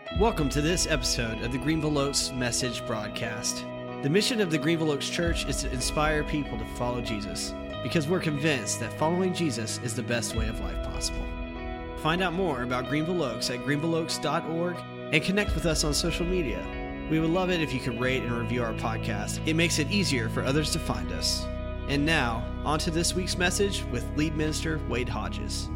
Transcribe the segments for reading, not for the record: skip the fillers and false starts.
Welcome to this episode of the Greenville Oaks Message Broadcast. The mission of the Greenville Oaks Church is to inspire people to follow Jesus, because we're convinced that following Jesus is the best way of life possible. Find out more about Greenville Oaks at greenvilleoaks.org and connect with us on social media. We would love it if you could rate and review our podcast. It makes it easier for others to find us. And now, on to this week's message with lead minister Wade Hodges.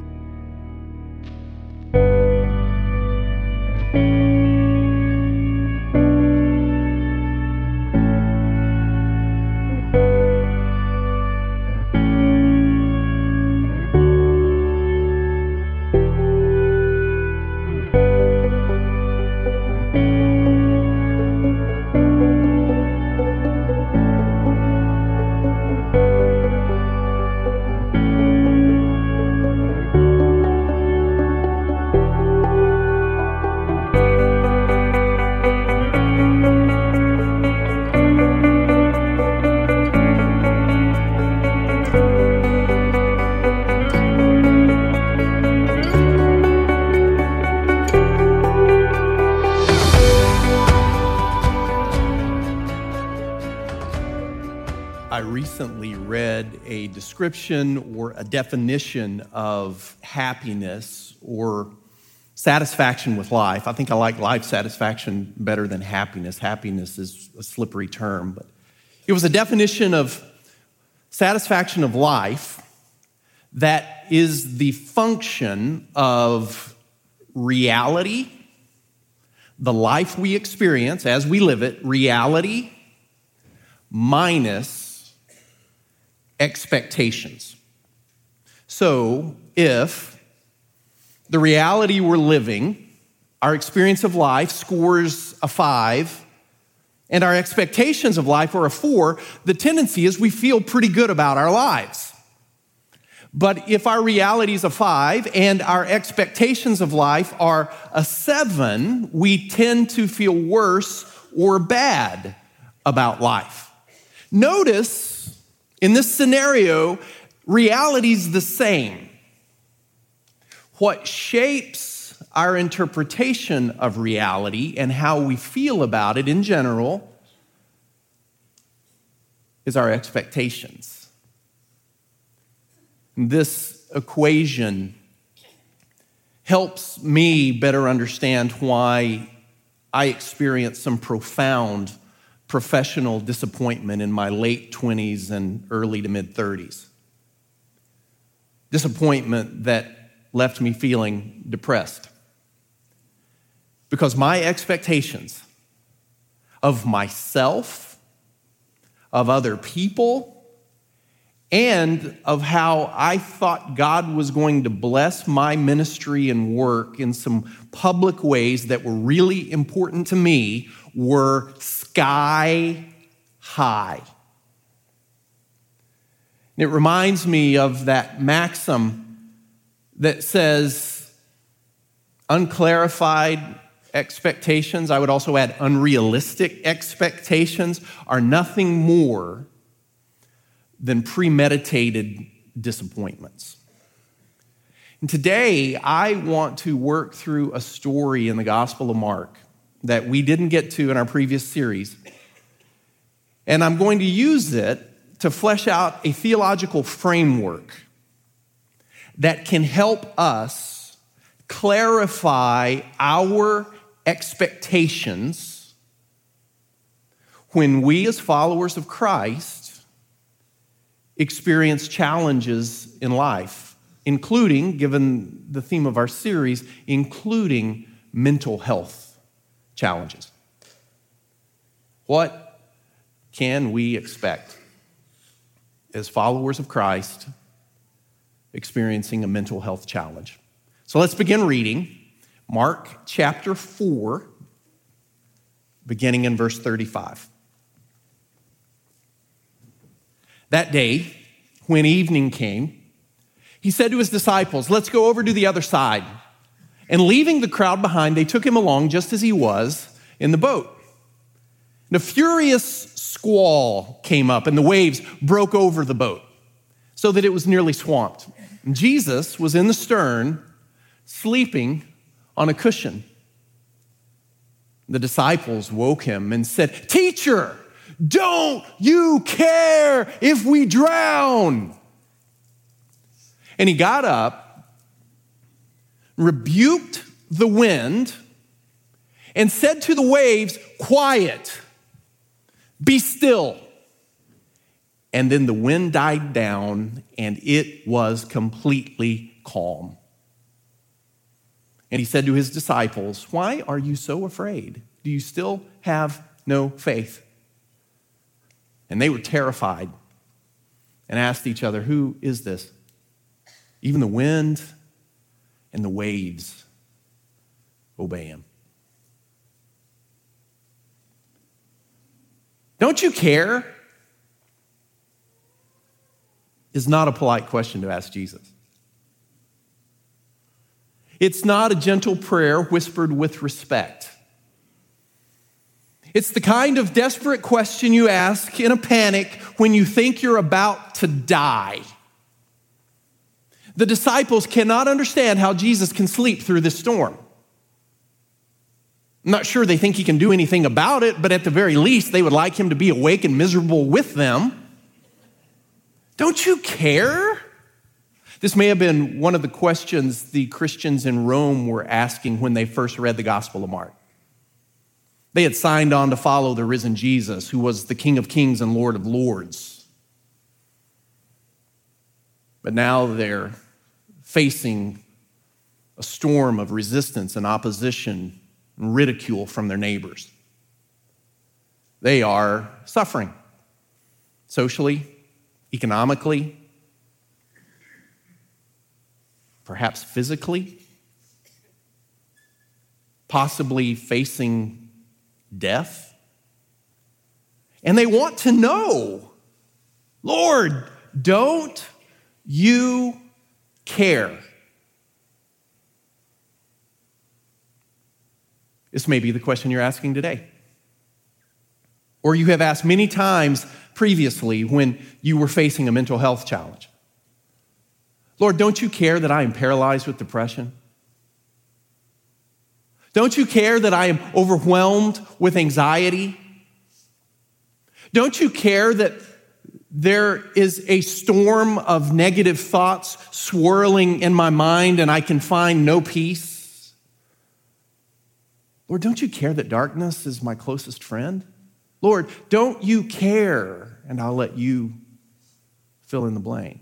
Description or a definition of happiness or satisfaction with life. I think I like life satisfaction better than happiness. Happiness is a slippery term, but it was a definition of satisfaction of life that is the function of reality, the life we experience as we live it, reality minus expectations. So if the reality we're living, our experience of life scores a 5, and our expectations of life are a 4, the tendency is we feel pretty good about our lives. But if our reality is a 5 and our expectations of life are a 7, we tend to feel worse or bad about life. Notice in this scenario, reality's the same. What shapes our interpretation of reality and how we feel about it in general is our expectations. This equation helps me better understand why I experienced some profound professional disappointment in my late 20s and early to mid 30s. Disappointment that left me feeling depressed. Because my expectations of myself, of other people, and of how I thought God was going to bless my ministry and work in some public ways that were really important to me were sky high. And it reminds me of that maxim that says unclarified expectations, I would also add unrealistic expectations, are nothing more than premeditated disappointments. And today, I want to work through a story in the Gospel of Mark that we didn't get to in our previous series. And I'm going to use it to flesh out a theological framework that can help us clarify our expectations when we as followers of Christ experience challenges in life, including, given the theme of our series, including mental health challenges. What can we expect as followers of Christ experiencing a mental health challenge? So let's begin reading Mark chapter 4, beginning in verse 35. That day, when evening came, he said to his disciples, "Let's go over to the other side." And leaving the crowd behind, they took him along just as he was in the boat. And a furious squall came up, and the waves broke over the boat so that it was nearly swamped. And Jesus was in the stern, sleeping on a cushion. The disciples woke him and said, "Teacher, don't you care if we drown?" And he got up, rebuked the wind, and said to the waves, "Quiet, be still." And then the wind died down, and it was completely calm. And he said to his disciples, "Why are you so afraid? Do you still have no faith?" And they were terrified and asked each other, "Who is this? Even the wind and the waves obey him." "Don't you care?" is not a polite question to ask Jesus. It's not a gentle prayer whispered with respect. It's the kind of desperate question you ask in a panic when you think you're about to die. The disciples cannot understand how Jesus can sleep through this storm. I'm not sure they think he can do anything about it, but at the very least, they would like him to be awake and miserable with them. Don't you care? This may have been one of the questions the Christians in Rome were asking when they first read the Gospel of Mark. They had signed on to follow the risen Jesus, who was the King of Kings and Lord of Lords. But now they're facing a storm of resistance and opposition and ridicule from their neighbors. They are suffering socially, economically, perhaps physically, possibly facing death. And they want to know, "Lord, don't you care?" This may be the question you're asking today. Or you have asked many times previously when you were facing a mental health challenge. "Lord, don't you care that I am paralyzed with depression? Don't you care that I am overwhelmed with anxiety? Don't you care that there is a storm of negative thoughts swirling in my mind and I can find no peace? Lord, don't you care that darkness is my closest friend? Lord, don't you care?" And I'll let you fill in the blank.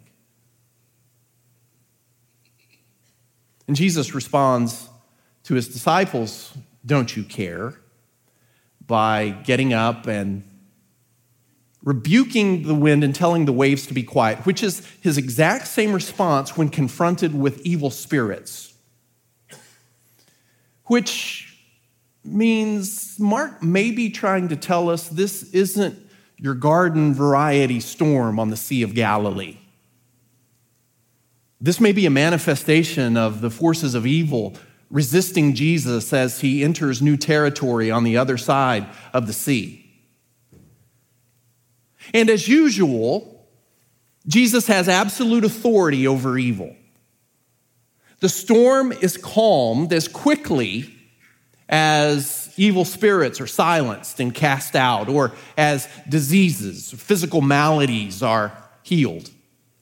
And Jesus responds to his disciples, "Don't you care?" by getting up and rebuking the wind and telling the waves to be quiet, which is his exact same response when confronted with evil spirits. Which means Mark may be trying to tell us this isn't your garden variety storm on the Sea of Galilee. This may be a manifestation of the forces of evil resisting Jesus as he enters new territory on the other side of the sea. And as usual, Jesus has absolute authority over evil. The storm is calmed as quickly as evil spirits are silenced and cast out, or as diseases, physical maladies are healed.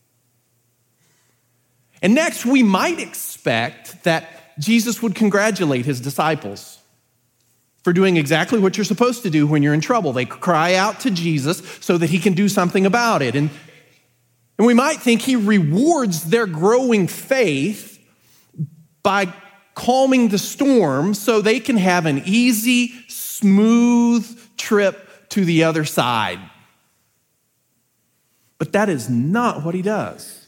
And next, we might expect that Jesus would congratulate his disciples for doing exactly what you're supposed to do when you're in trouble. They cry out to Jesus so that he can do something about it. And we might think he rewards their growing faith by calming the storm so they can have an easy, smooth trip to the other side. But that is not what he does.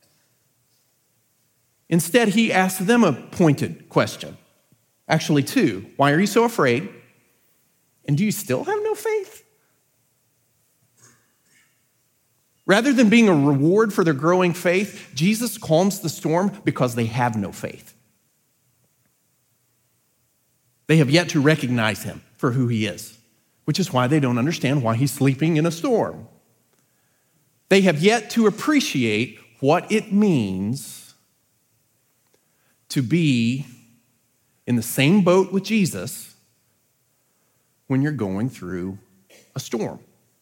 Instead, he asks them a pointed question. Actually, two. Why are you so afraid? And do you still have no faith? Rather than being a reward for their growing faith, Jesus calms the storm because they have no faith. They have yet to recognize him for who he is, which is why they don't understand why he's sleeping in a storm. They have yet to appreciate what it means to be in the same boat with Jesus when you're going through a storm.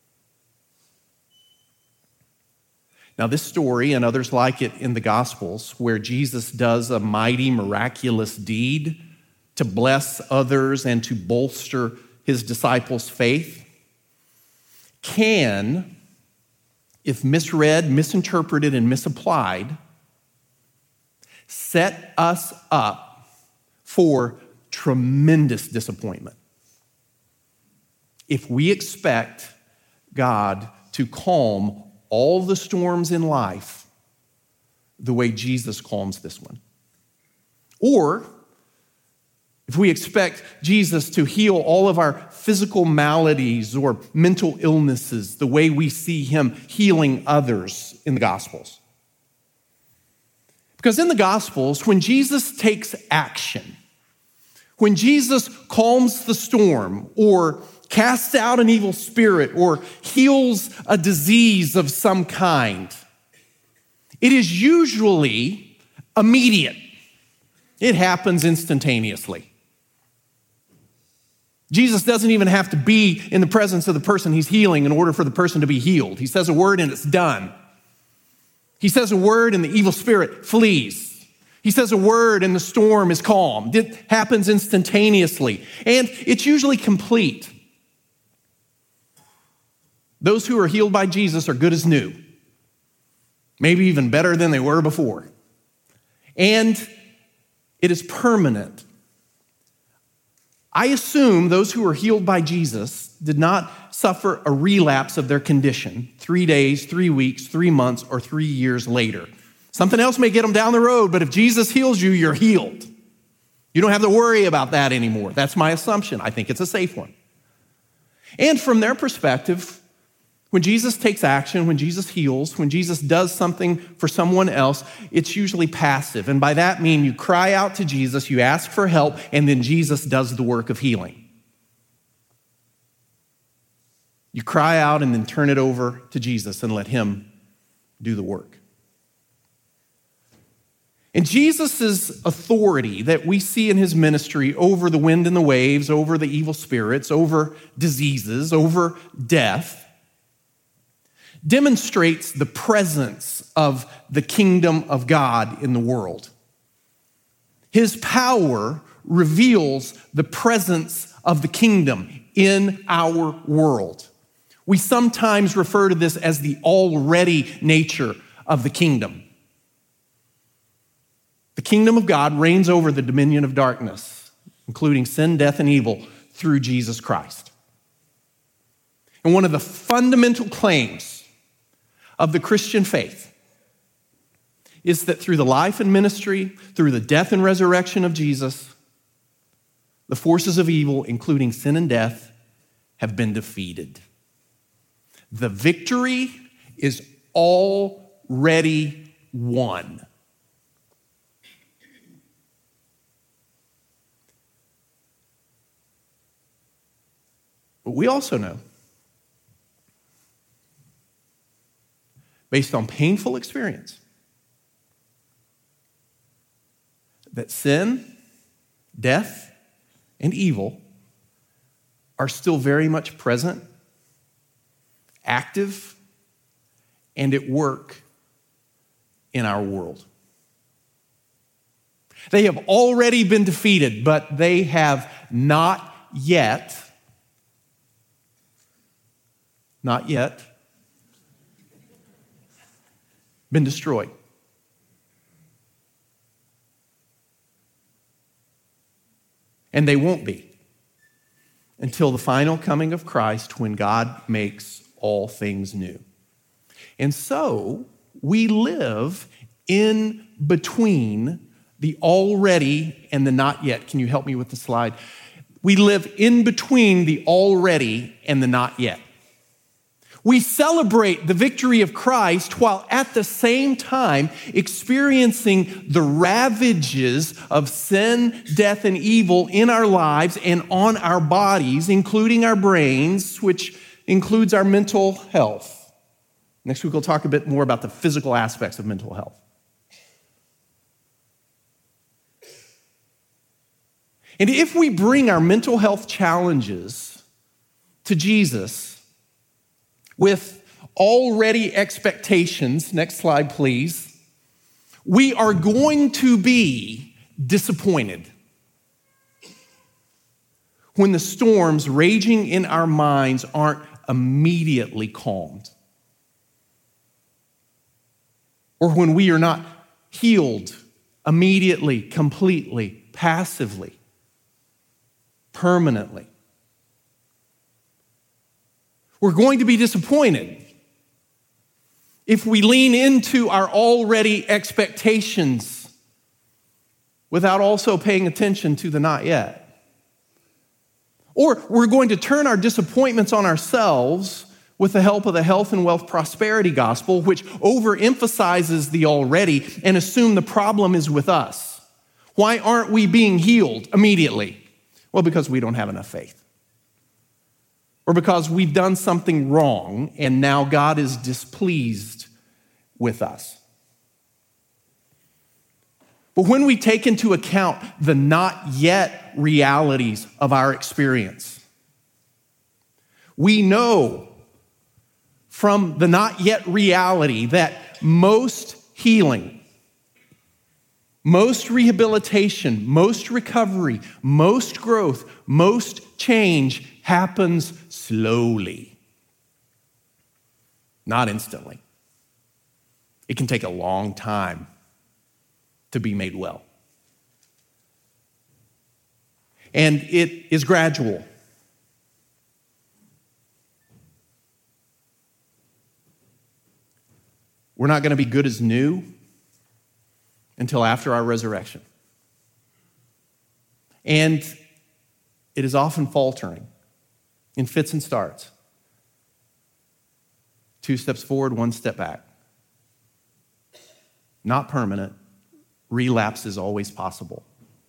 Now, this story and others like it in the Gospels, where Jesus does a mighty, miraculous deed to bless others and to bolster his disciples' faith, can, if misread, misinterpreted, and misapplied, set us up for tremendous disappointment if we expect God to calm all the storms in life the way Jesus calms this one. Or if we expect Jesus to heal all of our physical maladies or mental illnesses the way we see him healing others in the Gospels. Because in the Gospels, when Jesus takes action, when Jesus calms the storm or casts out an evil spirit or heals a disease of some kind, it is usually immediate. It happens instantaneously. Jesus doesn't even have to be in the presence of the person he's healing in order for the person to be healed. He says a word and it's done. He says a word and the evil spirit flees. He says a word and the storm is calmed. It happens instantaneously, and it's usually complete. Those who are healed by Jesus are good as new, maybe even better than they were before. And it is permanent. I assume those who are healed by Jesus did not suffer a relapse of their condition 3 days, 3 weeks, 3 months, or 3 years later. Something else may get them down the road, but if Jesus heals you, you're healed. You don't have to worry about that anymore. That's my assumption. I think it's a safe one. And from their perspective, when Jesus takes action, when Jesus heals, when Jesus does something for someone else, it's usually passive. And by that I mean you cry out to Jesus, you ask for help, and then Jesus does the work of healing. You cry out and then turn it over to Jesus and let him do the work. And Jesus' authority that we see in his ministry over the wind and the waves, over the evil spirits, over diseases, over death, demonstrates the presence of the kingdom of God in the world. His power reveals the presence of the kingdom in our world. We sometimes refer to this as the already nature of the kingdom. The kingdom of God reigns over the dominion of darkness, including sin, death, and evil, through Jesus Christ. And one of the fundamental claims of the Christian faith is that through the life and ministry, through the death and resurrection of Jesus, the forces of evil, including sin and death, have been defeated. The victory is already won. But we also know, based on painful experience, that sin, death, and evil are still very much present, active, and at work in our world. They have already been defeated, but they have not yet been destroyed. And they won't be until the final coming of Christ, when God makes all things new. And so we live in between the already and the not yet. Can you help me with the slide? We live in between the already and the not yet. We celebrate the victory of Christ while at the same time experiencing the ravages of sin, death, and evil in our lives and on our bodies, including our brains, which includes our mental health. Next week, we'll talk a bit more about the physical aspects of mental health. And if we bring our mental health challenges to Jesus with already expectations, next slide please, we are going to be disappointed when the storms raging in our minds aren't immediately calmed, or when we are not healed immediately, completely, passively, permanently. We're going to be disappointed if we lean into our already expectations without also paying attention to the not yet. Or we're going to turn our disappointments on ourselves with the help of the health and wealth prosperity gospel, which overemphasizes the already and assume the problem is with us. Why aren't we being healed immediately? Well, because we don't have enough faith. Or because we've done something wrong and now God is displeased with us. But when we take into account the not yet realities of our experience, we know from the not yet reality that most healing, most rehabilitation, most recovery, most growth, most change happens slowly, not instantly. It can take a long time to be made well. And it is gradual. We're not going to be good as new until after our resurrection. And it is often faltering in fits and starts. 2 steps forward, 1 step back. Not permanent. Relapse is always possible.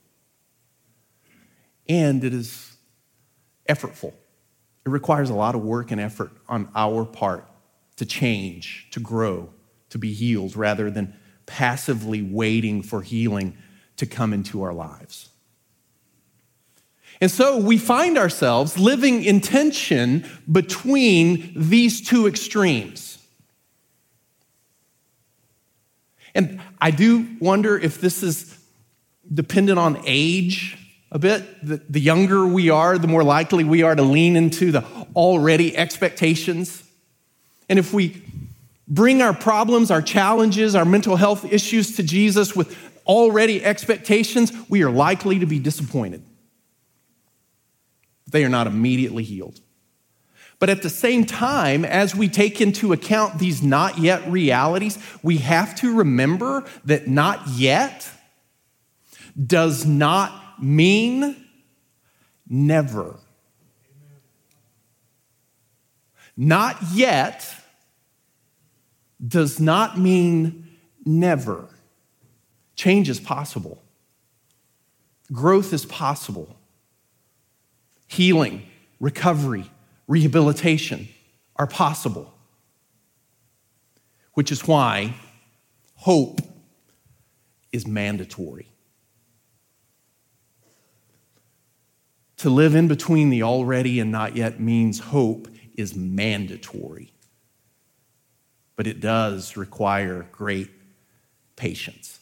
And it is effortful. It requires a lot of work and effort on our part to change, to grow, to be healed, rather than passively waiting for healing to come into our lives. And so we find ourselves living in tension between these two extremes. And I do wonder if this is dependent on age a bit. The younger we are, the more likely we are to lean into the already expectations. And if we bring our problems, our challenges, our mental health issues to Jesus with already expectations, we are likely to be disappointed. They are not immediately healed. But at the same time, as we take into account these not yet realities, we have to remember that not yet does not mean never. Not yet does not mean never. Change is possible. Growth is possible. Healing, recovery, rehabilitation are possible. Which is why hope is mandatory. To live in between the already and not yet means hope is mandatory. But it does require great patience.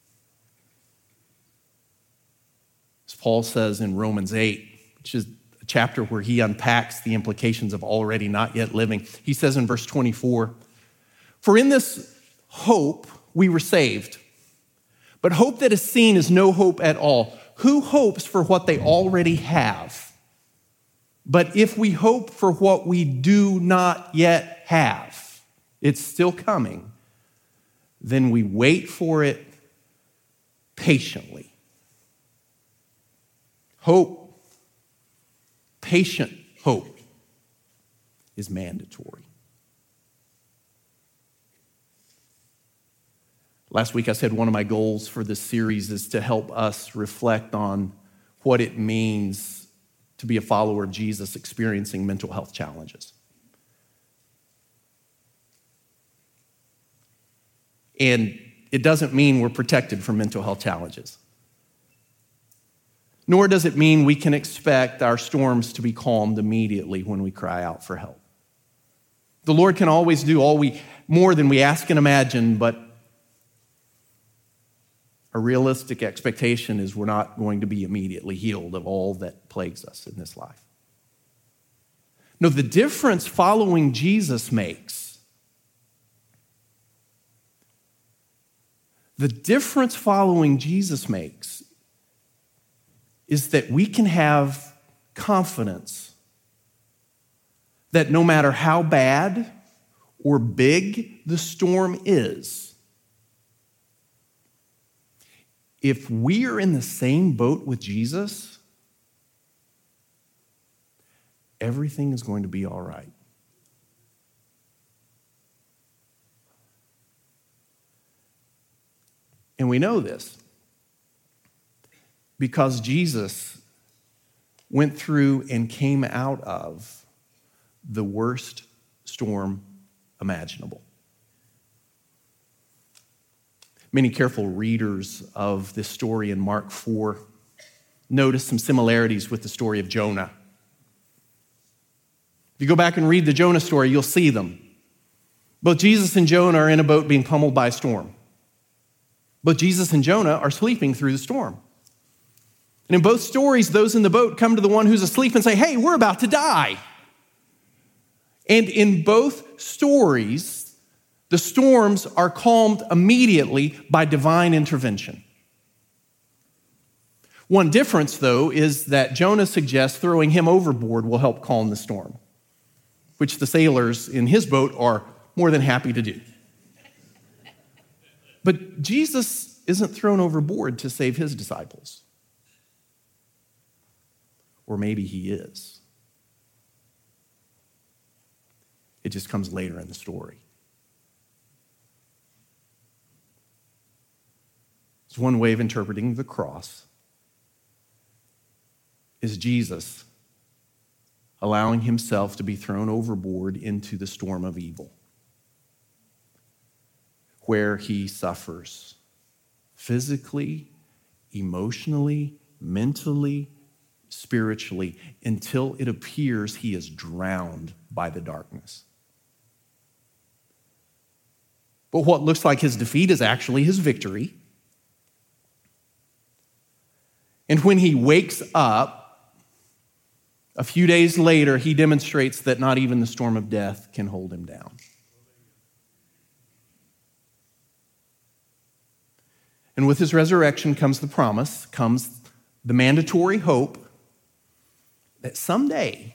As Paul says in Romans 8, which is a chapter where he unpacks the implications of already not yet living. He says in verse 24, "For in this hope we were saved, but hope that is seen is no hope at all. Who hopes for what they already have? But if we hope for what we do not yet have, it's still coming, then we wait for it patiently." Hope, patient hope, is mandatory. Last week I said one of my goals for this series is to help us reflect on what it means to be a follower of Jesus experiencing mental health challenges. And it doesn't mean we're protected from mental health challenges. nor does it mean we can expect our storms to be calmed immediately when we cry out for help. The Lord can always do more than we ask and imagine, but a realistic expectation is we're not going to be immediately healed of all that plagues us in this life. No, the difference following Jesus makes, is that we can have confidence that no matter how bad or big the storm is, if we are in the same boat with Jesus, everything is going to be all right. And we know this because Jesus went through and came out of the worst storm imaginable. Many careful readers of this story in Mark 4 notice some similarities with the story of Jonah. If you go back and read the Jonah story, you'll see them. Both Jesus and Jonah are in a boat being pummeled by a storm. Both Jesus and Jonah are sleeping through the storm. And in both stories, those in the boat come to the one who's asleep and say, "Hey, we're about to die." And in both stories, the storms are calmed immediately by divine intervention. One difference, though, is that Jonah suggests throwing him overboard will help calm the storm, which the sailors in his boat are more than happy to do. But Jesus isn't thrown overboard to save his disciples. Or maybe he is. It just comes later in the story. It's one way of interpreting the cross is Jesus allowing himself to be thrown overboard into the storm of evil, where he suffers physically, emotionally, mentally, spiritually, until it appears he is drowned by the darkness. But what looks like his defeat is actually his victory. And when he wakes up, a few days later, he demonstrates that not even the storm of death can hold him down. And with his resurrection comes the promise, comes the mandatory hope that someday,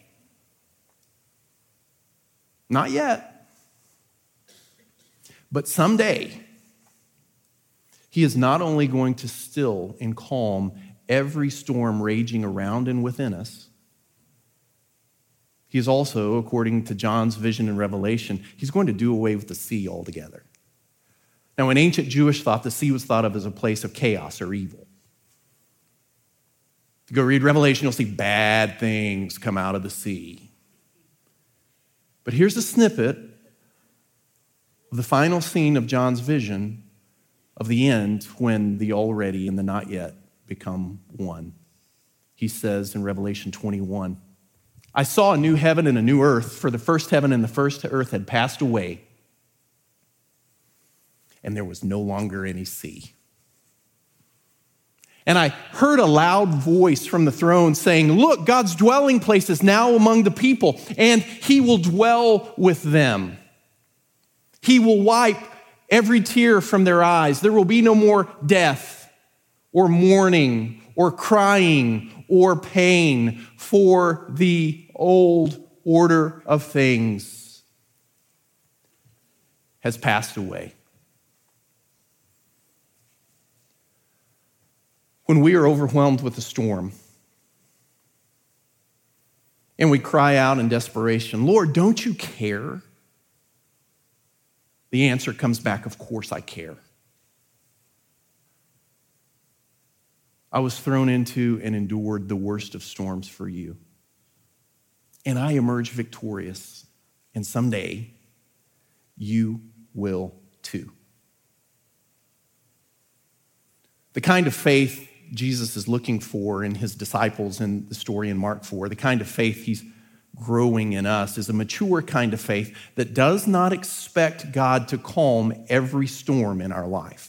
not yet, but someday, he is not only going to still and calm every storm raging around and within us, he is also, according to John's vision in Revelation, he's going to do away with the sea altogether. Now, in ancient Jewish thought, the sea was thought of as a place of chaos or evil. If you go read Revelation, you'll see bad things come out of the sea. But here's a snippet of the final scene of John's vision of the end when the already and the not yet become one. He says in Revelation 21, "I saw a new heaven and a new earth, for the first heaven and the first earth had passed away, and there was no longer any sea. And I heard a loud voice from the throne saying, 'Look, God's dwelling place is now among the people, and he will dwell with them. He will wipe every tear from their eyes. There will be no more death or mourning or crying or pain, for the old order of things has passed away.'" When we are overwhelmed with a storm and we cry out in desperation, "Lord, don't you care?" the answer comes back, "Of course I care. I was thrown into and endured the worst of storms for you. And I emerge victorious. And someday you will too." The kind of faith Jesus is looking for in his disciples in the story in Mark 4, the kind of faith he's growing in us, is a mature kind of faith that does not expect God to calm every storm in our life.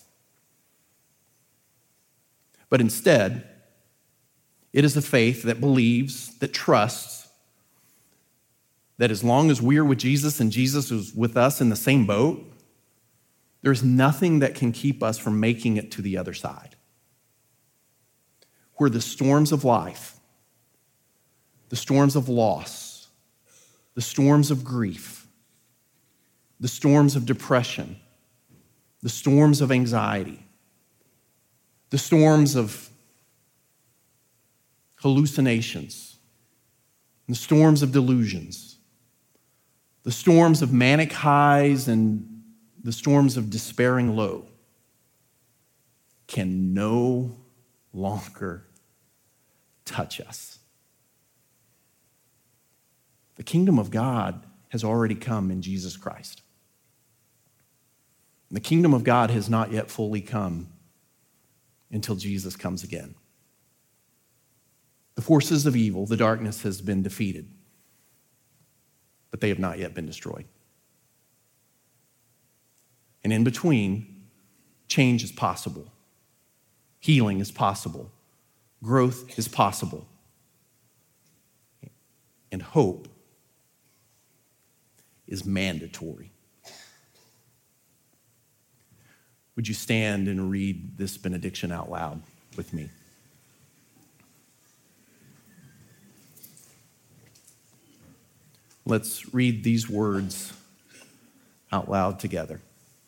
But instead, it is a faith that believes, that trusts, that as long as we are with Jesus and Jesus is with us in the same boat, there's nothing that can keep us from making it to the other side. Where the storms of life, the storms of loss, the storms of grief, the storms of depression, the storms of anxiety, the storms of hallucinations, the storms of delusions, the storms of manic highs and the storms of despairing low can no longer touch us. The kingdom of God has already come in Jesus Christ. And the kingdom of God has not yet fully come until Jesus comes again. The forces of evil, the darkness, has been defeated, but they have not yet been destroyed. And in between, change is possible. Healing is possible. Growth is possible. And hope is mandatory. Would you stand and read this benediction out loud with me? Let's read these words out loud together.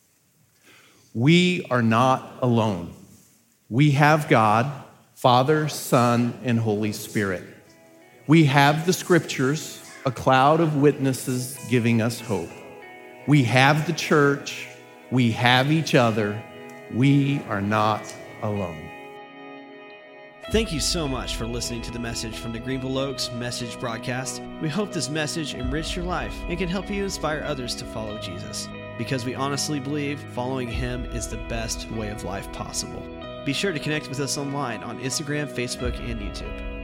We are not alone. We have God, Father, Son, and Holy Spirit. We have the Scriptures, a cloud of witnesses giving us hope. We have the church. We have each other. We are not alone. Thank you so much for listening to the message from the Greenville Oaks Message Broadcast. We hope this message enriched your life and can help you inspire others to follow Jesus, because we honestly believe following him is the best way of life possible. Be sure to connect with us online on Instagram, Facebook, and YouTube.